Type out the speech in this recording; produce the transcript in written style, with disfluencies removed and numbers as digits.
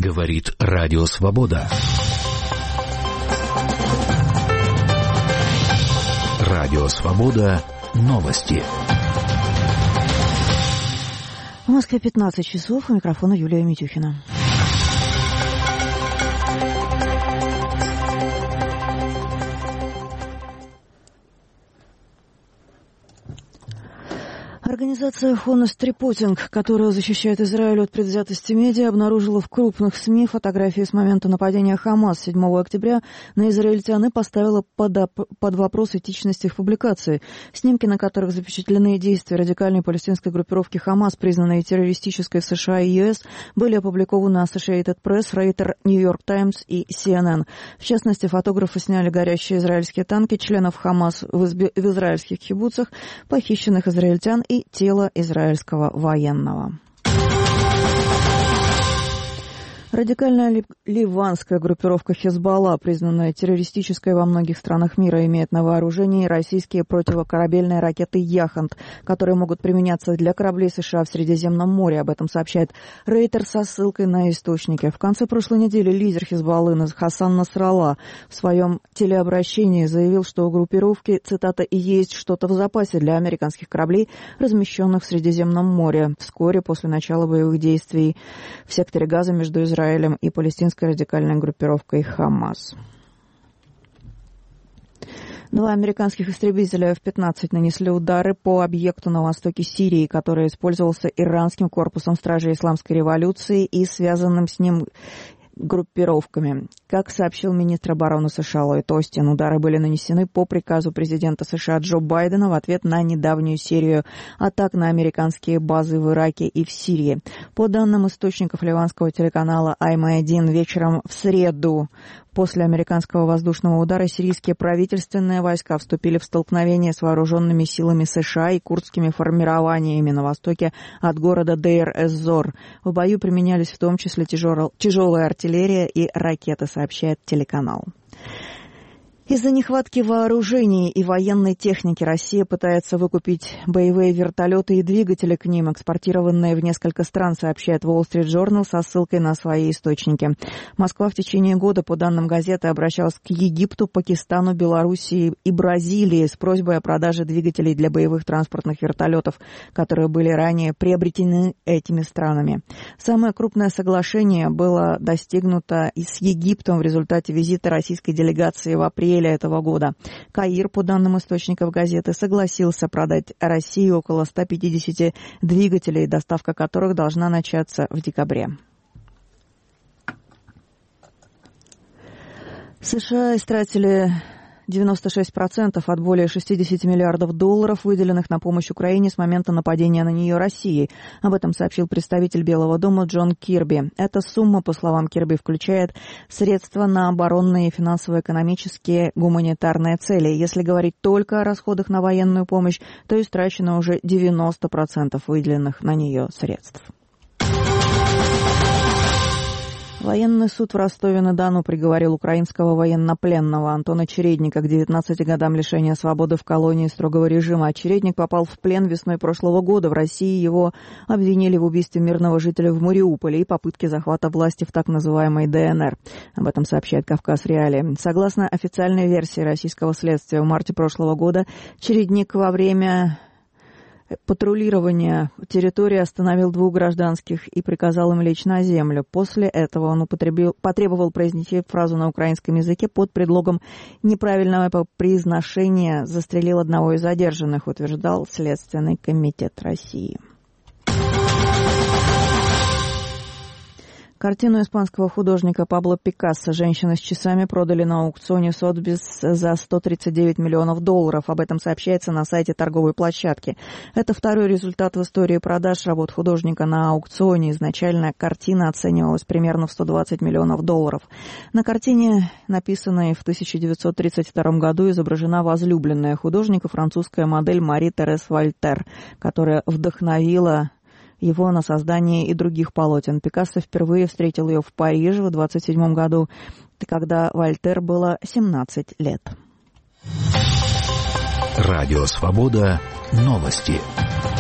Говорит Радио Свобода. Радио Свобода. Новости. В Москве 15 часов. У микрофона Юлия Митюхина. Организация Honest Reporting, которая защищает Израиль от предвзятости медиа, обнаружила в крупных СМИ фотографии с момента нападения Хамас 7 октября на израильтян и поставила под вопрос этичность их публикации. Снимки, на которых запечатлены действия радикальной палестинской группировки Хамас, признанной террористической США и ЕС, были опубликованы на Associated Press, Reuters, New York Times и CNN. В частности, фотографы сняли горящие израильские танки членов Хамас в израильских кибуцах, похищенных израильтян и тело израильского военного. Радикальная ливанская группировка Хезболла, признанная террористической во многих странах мира, имеет на вооружении российские противокорабельные ракеты «Яхонт», которые могут применяться для кораблей США в Средиземном море. Об этом сообщает Reuters со ссылкой на источники. В конце прошлой недели лидер Хезболлы Хасан Насралла в своем телеобращении заявил, что у группировки, цитата, «и есть что-то в запасе для американских кораблей, размещенных в Средиземном море», вскоре после начала боевых действий в секторе Газа между Израилем и палестинской радикальной группировкой Хамас. 2 американских истребителя F-15 нанесли удары по объекту на востоке Сирии, который использовался иранским корпусом стражей исламской революции и связанным с ним группировками. Как сообщил министр обороны США Ллойд Остин, удары были нанесены по приказу президента США Джо Байдена в ответ на недавнюю серию атак на американские базы в Ираке и в Сирии. По данным источников ливанского телеканала Айма-1, вечером в среду после американского воздушного удара сирийские правительственные войска вступили в столкновение с вооруженными силами США и курдскими формированиями на востоке от города Дейр-эз-Зор. В бою применялись в том числе тяжелая артиллерия и ракеты, сообщает телеканал. Из-за нехватки вооружений и военной техники Россия пытается выкупить боевые вертолеты и двигатели к ним, экспортированные в несколько стран, сообщает Wall Street Journal со ссылкой на свои источники. Москва в течение года, по данным газеты, обращалась к Египту, Пакистану, Белоруссии и Бразилии с просьбой о продаже двигателей для боевых транспортных вертолетов, которые были ранее приобретены этими странами. Самое крупное соглашение было достигнуто и с Египтом в результате визита российской делегации в апреле этого года. Каир, по данным источников газеты, согласился продать России около 150 двигателей, доставка которых должна начаться в декабре. США истратили 96% от более 60 миллиардов долларов, выделенных на помощь Украине с момента нападения на нее Россией. Об этом сообщил представитель Белого дома Джон Кирби. Эта сумма, по словам Кирби, включает средства на оборонные, финансово-экономические, гуманитарные цели. Если говорить только о расходах на военную помощь, то истрачено уже 90% выделенных на нее средств. Военный суд в Ростове-на-Дону приговорил украинского военнопленного Антона Чередника к 19 годам лишения свободы в колонии строгого режима. Чередник попал в плен весной прошлого года. В России его обвинили в убийстве мирного жителя в Мариуполе и попытке захвата власти в так называемой ДНР. Об этом сообщает «Кавказ Реалии». Согласно официальной версии российского следствия, в марте прошлого года Чередник во время патрулирования территории остановил 2 гражданских и приказал им лечь на землю. После этого он потребовал произнести фразу на украинском языке под предлогом неправильного произношения, застрелил одного из задержанных, утверждал Следственный комитет России. Картину испанского художника Пабло Пикассо «Женщина с часами» продали на аукционе Сотбис за $139 миллионов. Об этом сообщается на сайте торговой площадки. Это второй результат в истории продаж работ художника на аукционе. Изначально картина оценивалась примерно в $120 миллионов. На картине, написанной в 1932 году, изображена возлюбленная художника, французская модель Мари-Терез Вольтер, которая вдохновила его на создание и других полотен. Пикассо впервые встретил ее в Париже в 1927 году, когда Вольтер было 17 лет. Радио Свобода. Новости.